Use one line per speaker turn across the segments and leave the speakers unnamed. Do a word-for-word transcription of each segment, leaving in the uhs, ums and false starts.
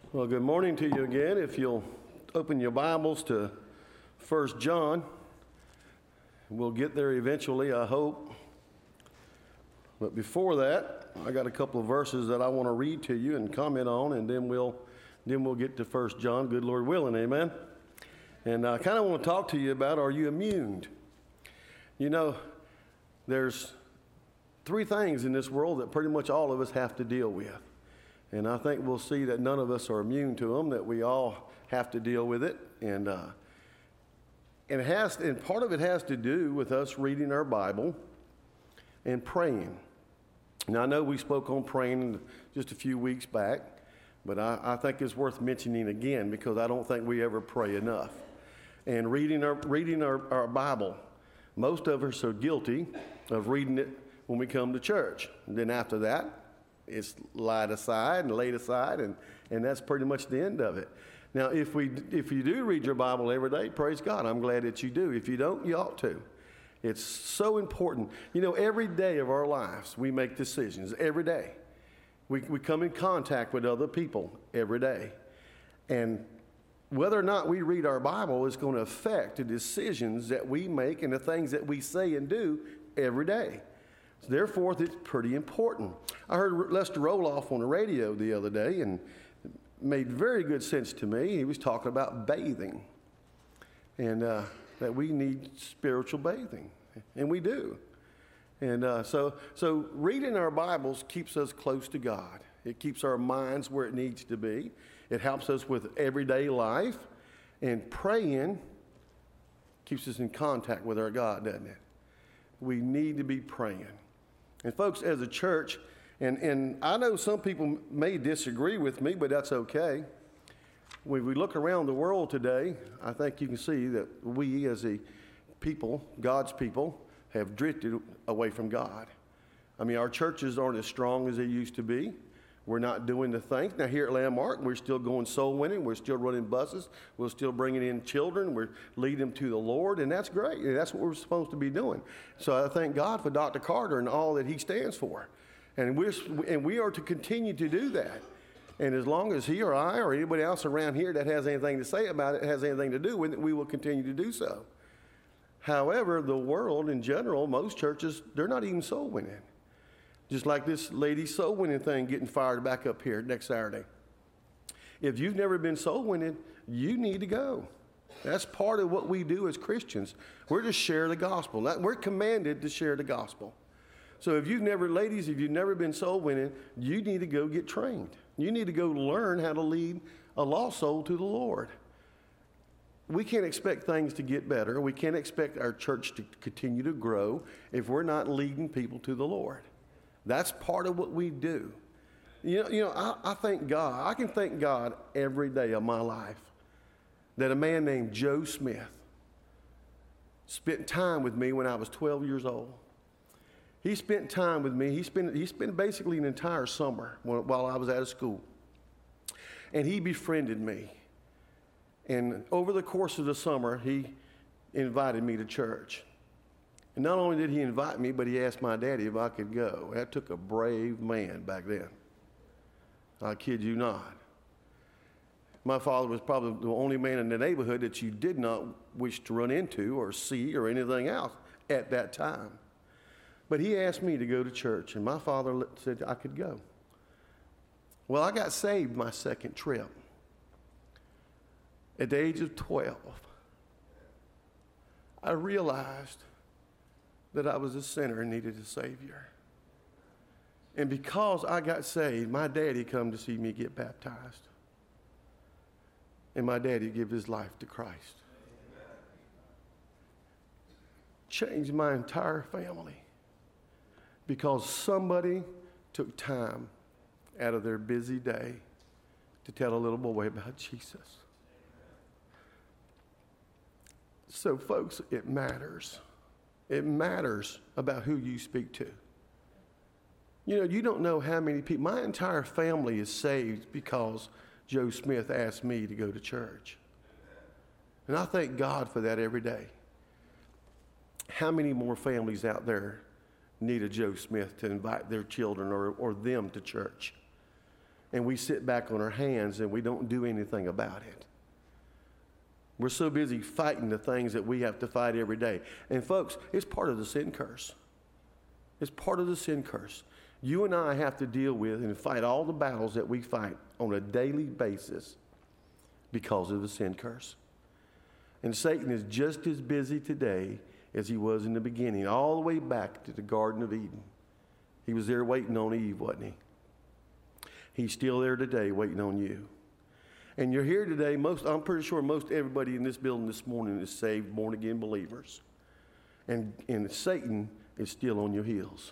Well, good morning to you again. If you'll open your Bibles to First John, we'll get there eventually, I hope. But before that, I got a couple of verses that I want to read to you and comment on, and then we'll then we'll get to First John, good Lord willing, amen. And I kind of want to talk to you about, are you immune? You know, there's three things in this world that pretty much all of us have to deal with. And I think we'll see that none of us are immune to them, that we all have to deal with it. And uh, and, it has, and part of it has to do with us reading our Bible and praying. Now, I know we spoke on praying just a few weeks back, but I, I think it's worth mentioning again because I don't think we ever pray enough. And reading our, reading our, our Bible, most of us are guilty of reading it when we come to church. And then after that, it's laid aside and laid aside, and, and that's pretty much the end of it. Now, if we if you do read your Bible every day, praise God. I'm glad that you do. If you don't, you ought to. It's so important. You know, every day of our lives, we make decisions. Every day. We, we come in contact with other people every day. And whether or not we read our Bible is going to affect the decisions that we make and the things that we say and do every day. So therefore, it's pretty important. I heard Lester Roloff on the radio the other day, and it made very good sense to me. He was talking about bathing, and uh, that we need spiritual bathing, and we do. And uh, so, so reading our Bibles keeps us close to God. It keeps our minds where it needs to be. It helps us with everyday life, and praying keeps us in contact with our God, doesn't it? We need to be praying. And folks, as a church, and, and I know some people may disagree with me, but that's okay. When we look around the world today, I think you can see that we as a people, God's people, have drifted away from God. I mean, our churches aren't as strong as they used to be. We're not doing the things. Now, here at Landmark, we're still going soul winning. We're still running buses. We're still bringing in children. We're leading them to the Lord, and that's great. And that's what we're supposed to be doing. So I thank God for Doctor Carter and all that he stands for. And we're and we are to continue to do that. And as long as he or I or anybody else around here that has anything to say about it, has anything to do with it, we will continue to do so. However, the world in general, most churches, they're not even soul winning. Just like this lady soul winning thing getting fired back up here next Saturday. If you've never been soul winning, you need to go. That's part of what we do as Christians. We're to share the gospel. We're commanded to share the gospel. So if you've never, ladies, if you've never been soul winning, you need to go get trained. You need to go learn how to lead a lost soul to the Lord. We can't expect things to get better. We can't expect our church to continue to grow if we're not leading people to the Lord. That's part of what we do. You know, you know I, I thank God. I can thank God every day of my life that a man named Joe Smith spent time with me when I was twelve years old. He spent time with me. He spent, he spent basically an entire summer while I was out of school. And he befriended me. And over the course of the summer, he invited me to church. And not only did he invite me, but he asked my daddy if I could go. That took a brave man back then. I kid you not. My father was probably the only man in the neighborhood that you did not wish to run into or see or anything else at that time. But he asked me to go to church, and my father said I could go. Well, I got saved my second trip at the age of twelve. I realized that I was a sinner and needed a Savior. And because I got saved, my daddy come to see me get baptized. And my daddy give his life to Christ. Changed my entire family because somebody took time out of their busy day to tell a little boy about Jesus. So, folks, it matters. It matters about who you speak to. You know, you don't know how many people. My entire family is saved because Joe Smith asked me to go to church. And I thank God for that every day. How many more families out there need a Joe Smith to invite their children or, or them to church? and we sit back on our hands and we don't do anything about it. We're so busy fighting the things that we have to fight every day. And folks, it's part of the sin curse. It's part of the sin curse. You and I have to deal with and fight all the battles that we fight on a daily basis because of the sin curse. And Satan is just as busy today as he was in the beginning, all the way back to the Garden of Eden. He was there waiting on Eve, wasn't he? He's still there today waiting on you. And you're here today, most, I'm pretty sure most everybody in this building this morning is saved, born-again believers. And, and Satan is still on your heels.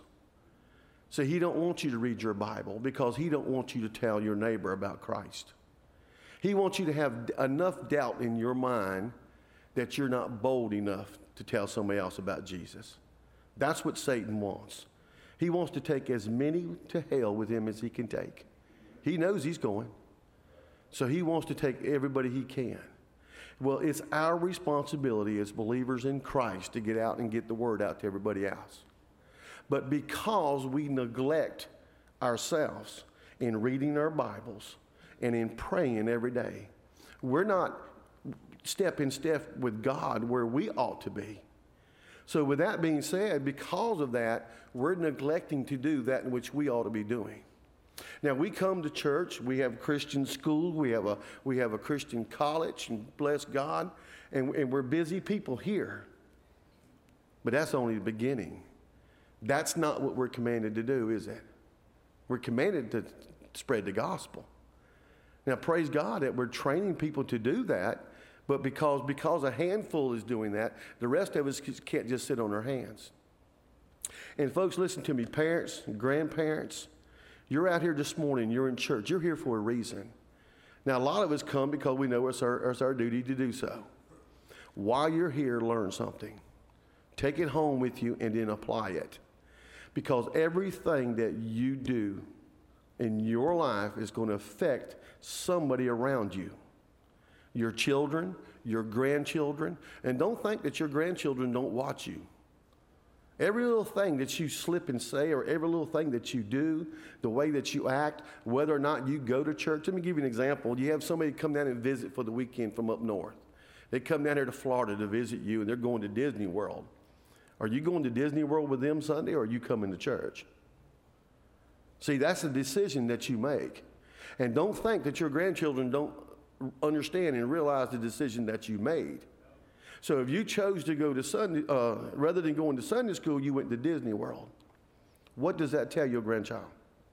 So he don't want you to read your Bible because he don't want you to tell your neighbor about Christ. He wants you to have enough doubt in your mind that you're not bold enough to tell somebody else about Jesus. That's what Satan wants. He wants to take as many to hell with him as he can take. He knows he's going. So he wants to take everybody he can. Well, it's our responsibility as believers in Christ to get out and get the word out to everybody else. But because we neglect ourselves in reading our Bibles and in praying every day, we're not step in step with God where we ought to be. So with that being said, because of that, we're neglecting to do that in which we ought to be doing. Now, we come to church, we have Christian school, we have a, we have a Christian college, and bless God, and, and we're busy people here. But that's only the beginning. That's not what we're commanded to do, is it? We're commanded to spread the gospel. Now, praise God that we're training people to do that, but because, because a handful is doing that, the rest of us can't just sit on our hands. And folks, listen to me, parents and grandparents, you're out here this morning, you're in church, you're here for a reason. Now, a lot of us come because we know it's our, it's our duty to do so. While you're here, learn something. Take it home with you and then apply it. Because everything that you do in your life is going to affect somebody around you. Your children, your grandchildren, and don't think that your grandchildren don't watch you. Every little thing that you slip and say, or every little thing that you do, the way that you act, whether or not you go to church. Let me give you an example. You have somebody come down and visit for the weekend from up north. They come down here to Florida to visit you, and they're going to Disney World. Are you going to Disney World with them Sunday, or are you coming to church? See, that's a decision that you make. And don't think that your grandchildren don't understand and realize the decision that you made. So if you chose to go to Sunday, uh, rather than going to Sunday school, you went to Disney World. What does that tell your grandchild?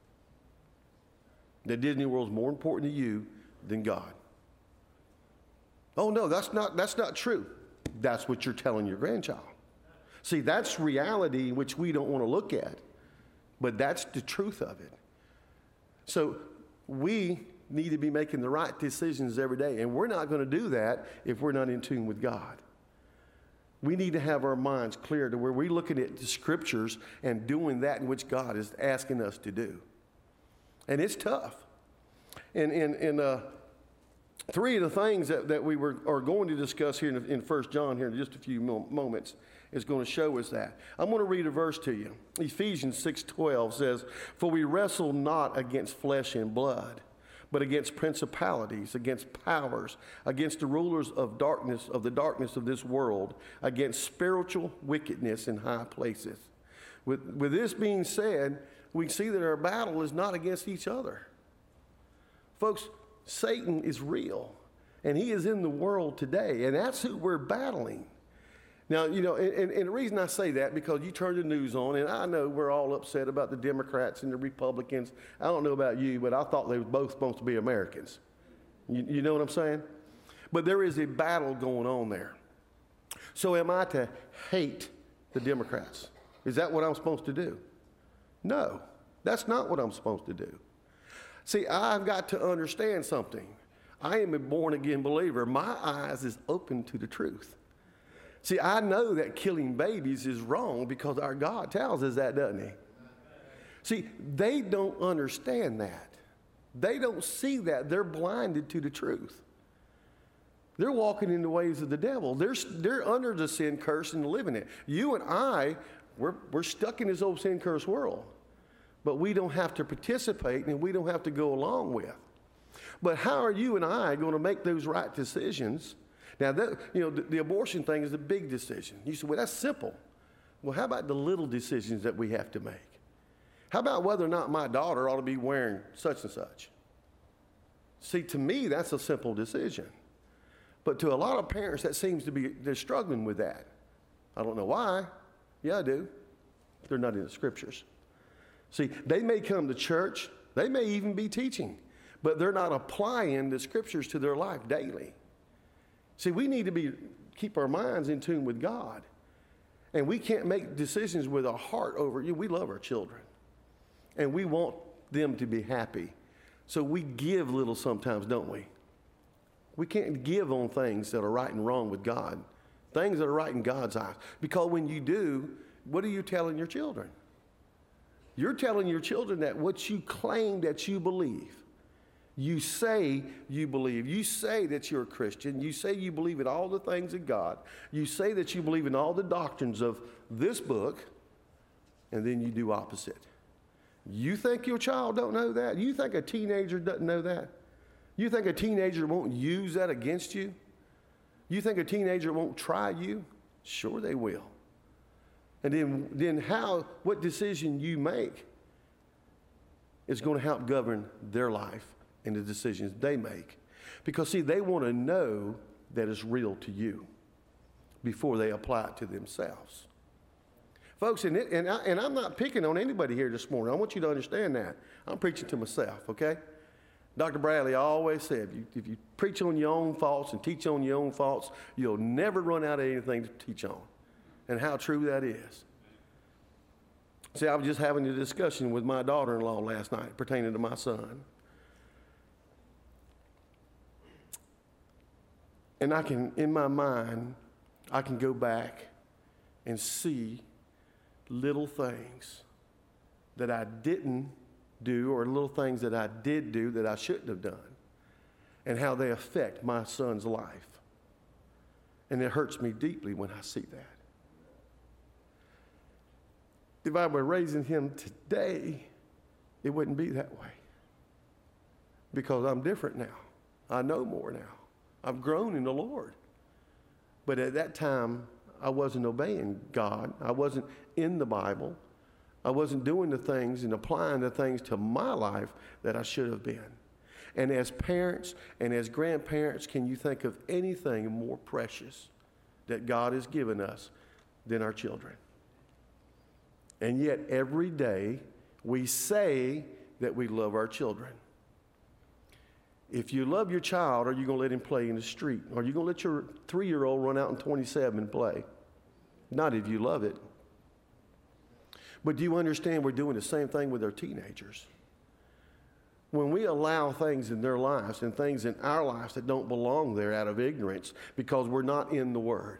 That Disney World is more important to you than God. Oh no, that's not, that's not true. That's what you're telling your grandchild. See, that's reality which we don't want to look at, but that's the truth of it. So we need to be making the right decisions every day, and we're not going to do that if we're not in tune with God. We need to have our minds clear to where we're looking at the scriptures and doing that in which God is asking us to do. And it's tough. And, and, and uh, three of the things that, that we were, are going to discuss here in, in First John here in just a few mo- moments is going to show us that. I'm going to read a verse to you. Ephesians six twelve says, "For we wrestle not against flesh and blood, but against principalities, against powers, against the rulers of darkness, of the darkness of this world, against spiritual wickedness in high places." With, with this being said, we see that our battle is not against each other. Folks, Satan is real, and he is in the world today, and that's who we're battling. Now, you know, and, and the reason I say that, because you turn the news on, and I know we're all upset about the Democrats and the Republicans. I don't know about you, but I thought they were both supposed to be Americans. You, you know what I'm saying? But there is a battle going on there. So am I to hate the Democrats? Is that what I'm supposed to do? No, that's not what I'm supposed to do. See, I've got to understand something. I am a born-again believer. My eyes is open to the truth. See, I know that killing babies is wrong because our God tells us that, doesn't he? See, they don't understand that. They don't see that. They're blinded to the truth. They're walking in the ways of the devil. They're, they're under the sin curse and living it. You and I, we're, we're stuck in this old sin curse world. but we don't have to participate and we don't have to go along with. But how are you and I going to make those right decisions? Now, that, you know, the, the abortion thing is a big decision. You say, well, that's simple. Well, how about the little decisions that we have to make? How about whether or not my daughter ought to be wearing such and such? See, to me, that's a simple decision. But to a lot of parents, that seems to be, they're struggling with that. I don't know why. Yeah, I do. They're not in the scriptures. See, they may come to church, they may even be teaching, but they're not applying the scriptures to their life daily. See, we need to be keep our minds in tune with God. And we can't make decisions with our heart over you. We love our children. And we want them to be happy. So we give little sometimes, don't we? We can't give on things that are right and wrong with God. Things that are right in God's eyes. Because when you do, what are you telling your children? You're telling your children that what you claim that you believe, you say you believe. You say that you're a Christian. You say you believe in all the things of God. You say that you believe in all the doctrines of this book, and then you do opposite. You think your child don't know that? You think a teenager doesn't know that? You think a teenager won't use that against you? You think a teenager won't try you? Sure they will. And then, then how, what decision you make is going to help govern their life and the decisions they make. Because, see, they want to know that it's real to you before they apply it to themselves. Folks, and, it, and, I, and I'm not picking on anybody here this morning. I want you to understand that. I'm preaching to myself, okay? Doctor Bradley always said, if you, if you preach on your own faults and teach on your own faults, you'll never run out of anything to teach on. And how true that is. See, I was just having a discussion with my daughter-in-law last night pertaining to my son. And I can, in my mind, I can go back and see little things that I didn't do or little things that I did do that I shouldn't have done and how they affect my son's life. And it hurts me deeply when I see that. If I were raising him today, it wouldn't be that way. Because I'm different now. I know more now. I've grown in the Lord. But at that time, I wasn't obeying God. I wasn't in the Bible. I wasn't doing the things and applying the things to my life that I should have been. And as parents and as grandparents, can you think of anything more precious that God has given us than our children? And yet every day we say that we love our children. If you love your child, are you going to let him play in the street? Are you going to let your three-year-old run out in twenty-seven and play? Not if you love it. But do you understand we're doing the same thing with our teenagers? When we allow things in their lives and things in our lives that don't belong there out of ignorance because we're not in the Word,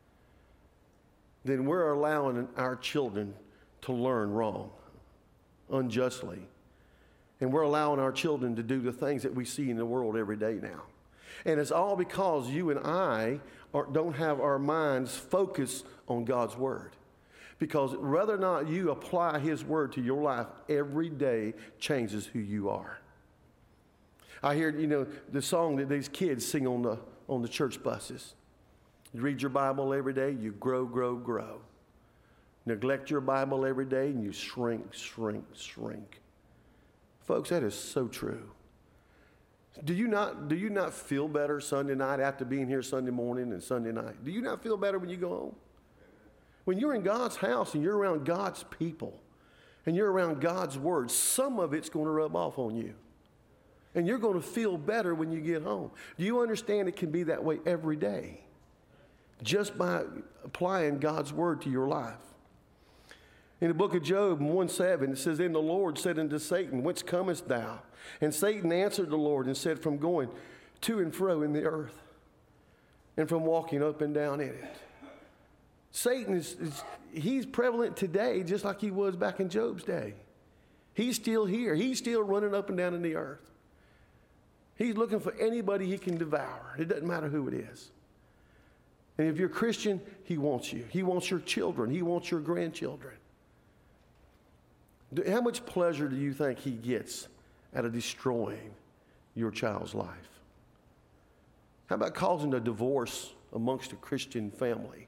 then we're allowing our children to learn wrong, unjustly. And we're allowing our children to do the things that we see in the world every day now. And it's all because you and I are, don't have our minds focused on God's Word. Because whether or not you apply His Word to your life every day changes who you are. I hear, you know, the song that these kids sing on the, on the church buses. You read your Bible every day, you grow, grow, grow. Neglect your Bible every day, and you shrink, shrink, shrink. Folks, that is so true. Do you not, do you not feel better Sunday night after being here Sunday morning and Sunday night? Do you not feel better when you go home? When you're in God's house and you're around God's people and you're around God's Word, some of it's going to rub off on you. And you're going to feel better when you get home. Do you understand it can be that way every day? Just by applying God's Word to your life. In the book of Job, one seven, it says, "Then the Lord said unto Satan, Whence comest thou? And Satan answered the Lord and said, From going to and fro in the earth, and from walking up and down in it." Satan is, is he's prevalent today just like he was back in Job's day. He's still here. He's still running up and down in the earth. He's looking for anybody he can devour. It doesn't matter who it is. And if you're a Christian, he wants you. He wants your children. He wants your grandchildren. Do- How much pleasure do you think he gets out of destroying your child's life? How about causing a divorce amongst a Christian family?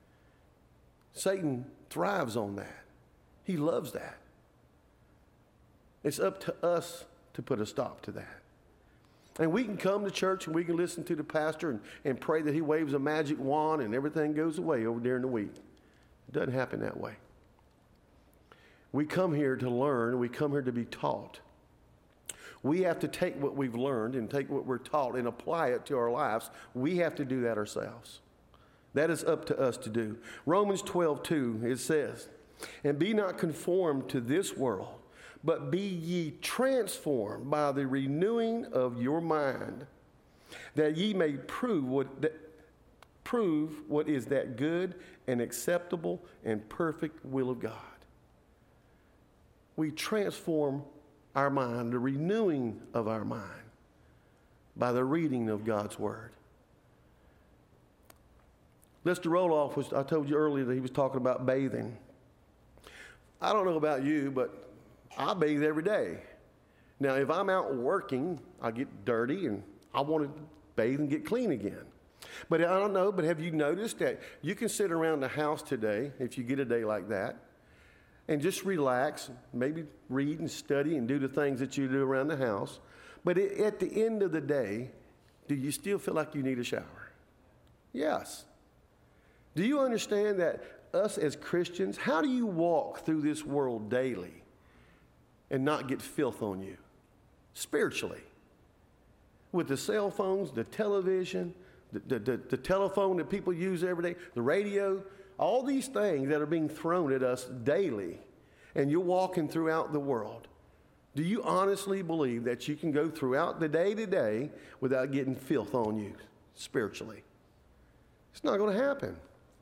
Satan thrives on that. He loves that. It's up to us to put a stop to that. And we can come to church and we can listen to the pastor and, and pray that he waves a magic wand and everything goes away over during the week. It doesn't happen that way. We come here to learn. We come here to be taught. We have to take what we've learned and take what we're taught and apply it to our lives. We have to do that ourselves. That is up to us to do. Romans twelve two, it says, "And be not conformed to this world, but be ye transformed by the renewing of your mind, that ye may prove what that, prove what is that good and acceptable and perfect will of God." We transform our mind, the renewing of our mind, by the reading of God's Word. Mister Roloff was, I told you earlier that he was talking about bathing. I don't know about you, but I bathe every day. Now, if I'm out working, I get dirty and I want to bathe and get clean again. But I don't know, but have you noticed that you can sit around the house today, if you get a day like that, and just relax, maybe read and study and do the things that you do around the house. But it, at the end of the day, do you still feel like you need a shower? Yes. Do you understand that us as Christians, how do you walk through this world daily and not get filth on you spiritually? With the cell phones, the television, the, the, the, the telephone that people use every day, the radio, all these things that are being thrown at us daily, and you're walking throughout the world. Do you honestly believe that you can go throughout the day to day without getting filth on you spiritually? It's not going to happen.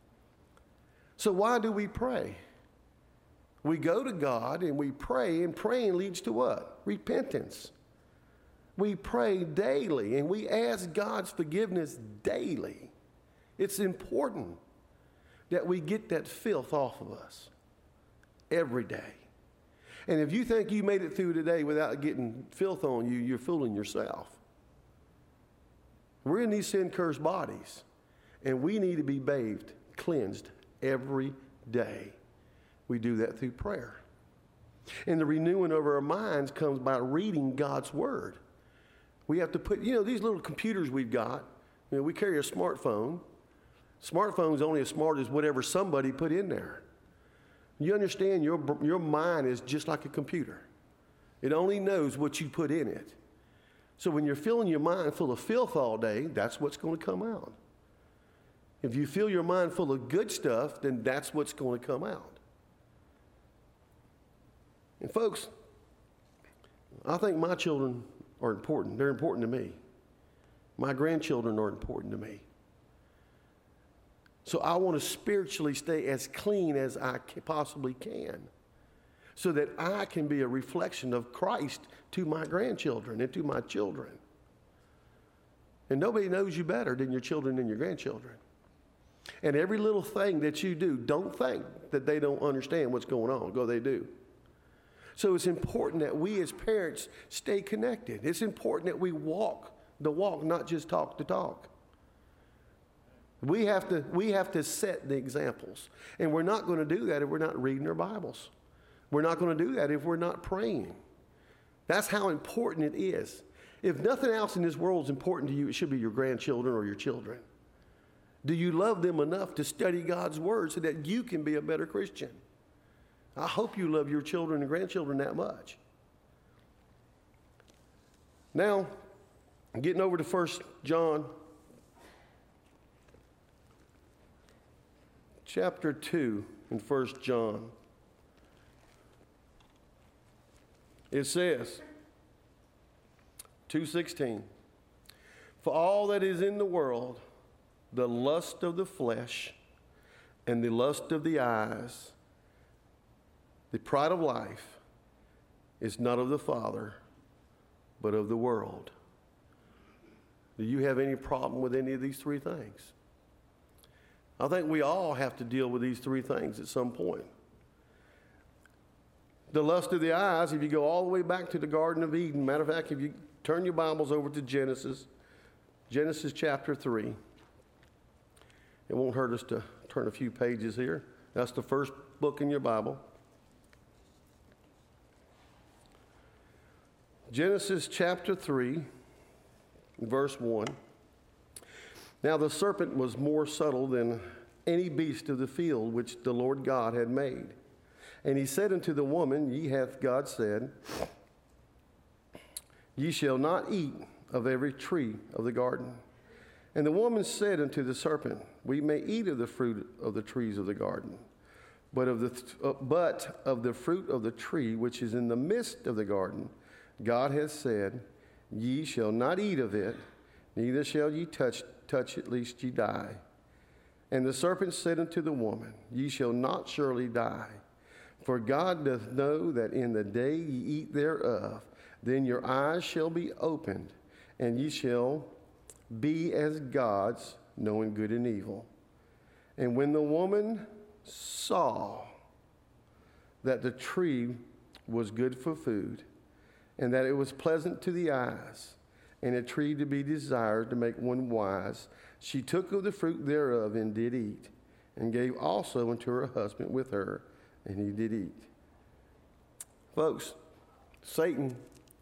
So why do we pray? We go to God and we pray, and praying leads to what? Repentance. We pray daily and we ask God's forgiveness daily. It's important that we get that filth off of us every day. And if you think you made it through today without getting filth on you, you're fooling yourself. We're in these sin-cursed bodies, and we need to be bathed, cleansed every day. We do that through prayer. And the renewing of our minds comes by reading God's Word. We have to put, you know, these little computers we've got, you know, we carry a smartphone. Smartphone's only as smart as whatever somebody put in there. You understand your, your mind is just like a computer. It only knows what you put in it. So when you're filling your mind full of filth all day, that's what's going to come out. If you fill your mind full of good stuff, then that's what's going to come out. And folks, I think my children are important. They're important to me. My grandchildren are important to me. So I want to spiritually stay as clean as I possibly can, so that I can be a reflection of Christ to my grandchildren and to my children. And nobody knows you better than your children and your grandchildren. And every little thing that you do, don't think that they don't understand what's going on. Go, they do. So it's important that we as parents stay connected. It's important that we walk the walk, not just talk the talk. We have to, we have to set the examples. And we're not going to do that if we're not reading our Bibles. We're not going to do that if we're not praying. That's how important it is. If nothing else in this world is important to you, it should be your grandchildren or your children. Do you love them enough to study God's Word so that you can be a better Christian? I hope you love your children and grandchildren that much. Now, getting over to First John chapter two in First John. It says, two sixteen, "For all that is in the world, the lust of the flesh and the lust of the eyes, the pride of life, is not of the Father, but of the world." Do you have any problem with any of these three things? I think we all have to deal with these three things at some point. The lust of the eyes, if you go all the way back to the Garden of Eden, matter of fact, if you turn your Bibles over to Genesis, Genesis chapter three, it won't hurt us to turn a few pages here. That's the first book in your Bible. Genesis chapter three, verse one. Now the serpent was more subtle than any beast of the field which the Lord God had made. And he said unto the woman, Ye hath God said, Ye shall not eat of every tree of the garden. And the woman said unto the serpent, We may eat of the fruit of the trees of the garden, but of the, th- uh, but of the fruit of the tree which is in the midst of the garden, God hath said, Ye shall not eat of it, neither shall ye touch, touch it, lest ye die. And the serpent said unto the woman, Ye shall not surely die. For God doth know that in the day ye eat thereof, then your eyes shall be opened, and ye shall be as gods, knowing good and evil. And when the woman saw that the tree was good for food, and that it was pleasant to the eyes, and a tree to be desired to make one wise, she took of the fruit thereof and did eat, and gave also unto her husband with her, and he did eat. Folks, Satan,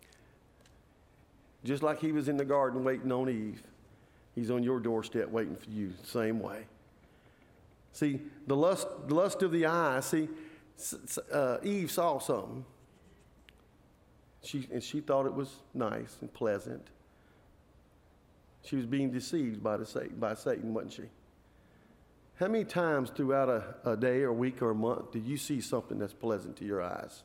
just like he was in the garden waiting on Eve, he's on your doorstep waiting for you the same way. See, the lust, the lust of the eye, see, uh, Eve saw something. She, and she thought it was nice and pleasant. She was being deceived by, the Satan, by Satan, wasn't she? How many times throughout a, a day or a week or a month do you see something that's pleasant to your eyes?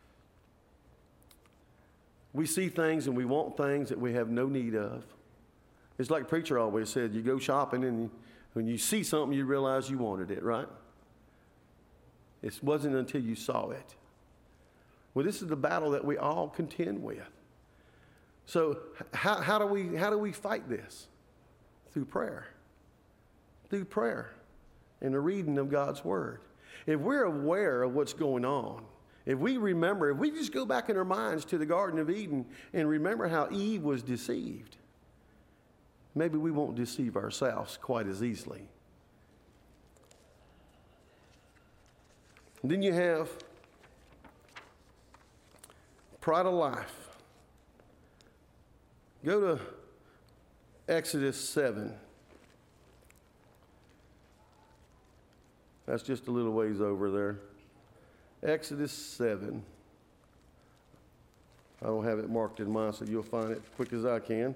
We see things and we want things that we have no need of. It's like preacher always said, you go shopping and when you see something you realize you wanted it, right? It wasn't until you saw it. Well, this is the battle that we all contend with. So how, how do we how do we fight this? Through prayer. Through prayer and the reading of God's word. If we're aware of what's going on, if we remember, if we just go back in our minds to the Garden of Eden and remember how Eve was deceived, maybe we won't deceive ourselves quite as easily. And then you have pride of life. Go to Exodus seven. That's just a little ways over there. Exodus seven. I don't have it marked in mine, so you'll find it as quick as I can.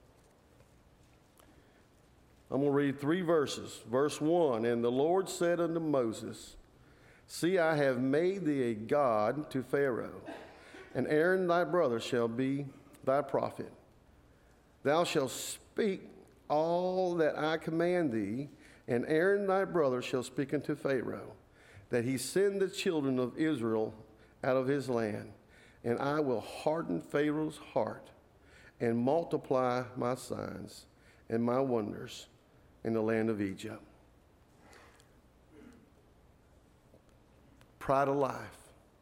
I'm going to read three verses. Verse one, And the Lord said unto Moses, See, I have made thee a god to Pharaoh, and Aaron thy brother shall be thy prophet. Thou shalt speak all that I command thee, and Aaron thy brother shall speak unto Pharaoh, that he send the children of Israel out of his land. And I will harden Pharaoh's heart, and multiply my signs and my wonders in the land of Egypt. Pride of life.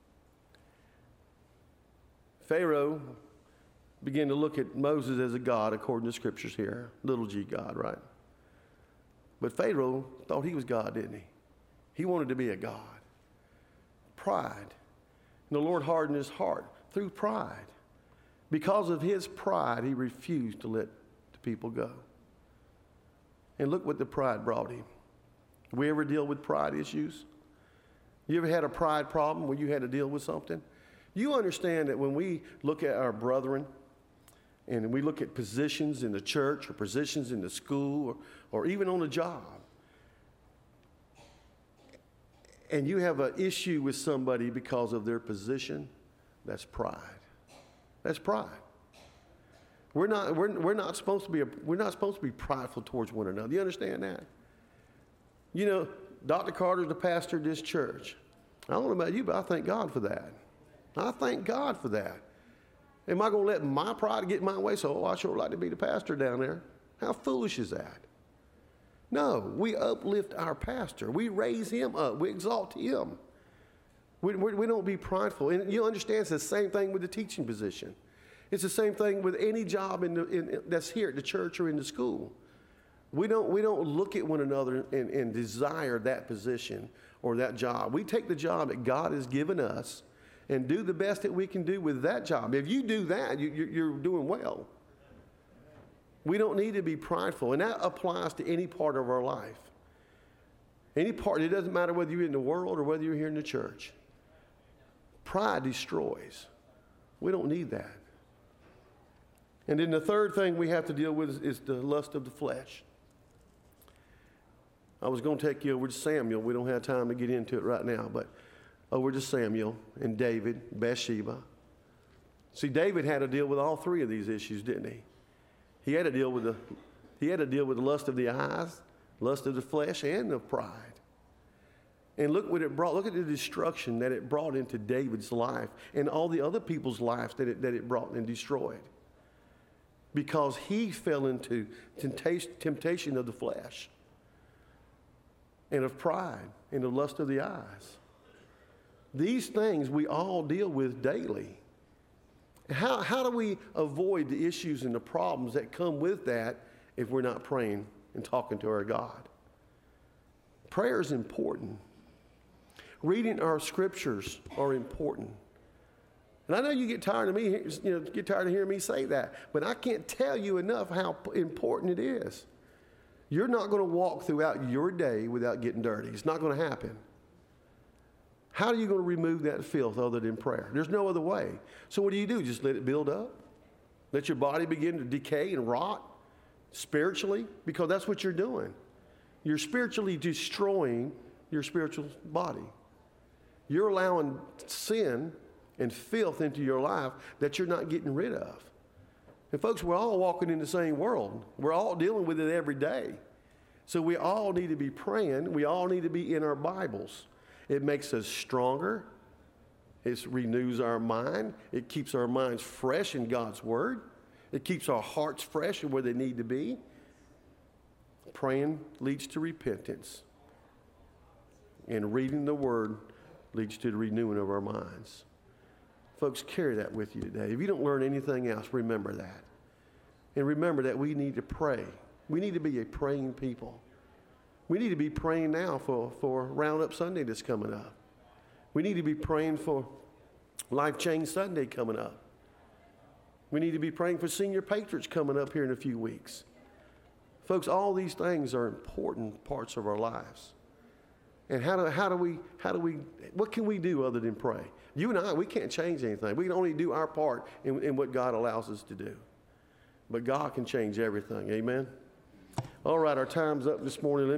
Pharaoh began to look at Moses as a god according to scriptures here. Little g God, right? But Pharaoh thought he was God, didn't he? He wanted to be a god. Pride. And the Lord hardened his heart through pride. Because of his pride, he refused to let the people go. And look what the pride brought him. We ever deal with pride issues? You ever had a pride problem where you had to deal with something? You understand that when we look at our brethren and we look at positions in the church or positions in the school or, or even on a job, and you have an issue with somebody because of their position, that's pride. That's pride. We're not, we're, we're not supposed to be, a, we're not supposed to be prideful towards one another. You understand that? You know, Doctor Carter's the pastor of this church. I don't know about you, but I thank God for that. I thank God for that. Am I going to let my pride get in my way? So, oh, I sure like to be the pastor down there. How foolish is that? No, we uplift our pastor. We raise him up. We exalt him. We, we, we don't be prideful. And you understand it's the same thing with the teaching position. It's the same thing with any job in the, in, that's here at the church or in the school. We don't, we don't look at one another and, and desire that position or that job. We take the job that God has given us and do the best that we can do with that job. If you do that, you, you're, you're doing well. We don't need to be prideful, and that applies to any part of our life. Any part, it doesn't matter whether you're in the world or whether you're here in the church. Pride destroys. We don't need that. And then the third thing we have to deal with is, is the lust of the flesh. I was going to take you over to Samuel. We don't have time to get into it right now, but over to Samuel and David, Bathsheba. See, David had to deal with all three of these issues, didn't he? He had to deal with the, he had to deal with the lust of the eyes, lust of the flesh, and of pride. And look what it brought. Look at the destruction that it brought into David's life and all the other people's lives that it, that it brought and destroyed. Because he fell into temptation, temptation of the flesh and of pride and the lust of the eyes. These things we all deal with daily. How, how do we avoid the issues and the problems that come with that if we're not praying and talking to our God? Prayer is important. Reading our scriptures are important. And I know you get tired of me, you know, get tired of hearing me say that, but I can't tell you enough how important it is. You're not going to walk throughout your day without getting dirty. It's not going to happen. How are you going to remove that filth other than prayer? There's no other way. So what do you do? Just let it build up? Let your body begin to decay and rot spiritually? Because that's what you're doing. You're spiritually destroying your spiritual body. You're allowing sin and filth into your life that you're not getting rid of. And folks, we're all walking in the same world. We're all dealing with it every day. So we all need to be praying. We all need to be in our Bibles. It makes us stronger. It renews our mind. It keeps our minds fresh in God's Word. It keeps our hearts fresh and where they need to be. Praying leads to repentance. And reading the Word leads to the renewing of our minds. Folks, carry that with you today. If you don't learn anything else, remember that. And remember that we need to pray. We need to be a praying people. We need to be praying now for, for Roundup Sunday that's coming up. We need to be praying for Life Change Sunday coming up. We need to be praying for Senior Patriots coming up here in a few weeks. Folks, all these things are important parts of our lives. And how do, how do we, how do we, what can we do other than pray? You and I, we can't change anything. We can only do our part in, in what God allows us to do. But God can change everything. Amen? All right, our time's up this morning.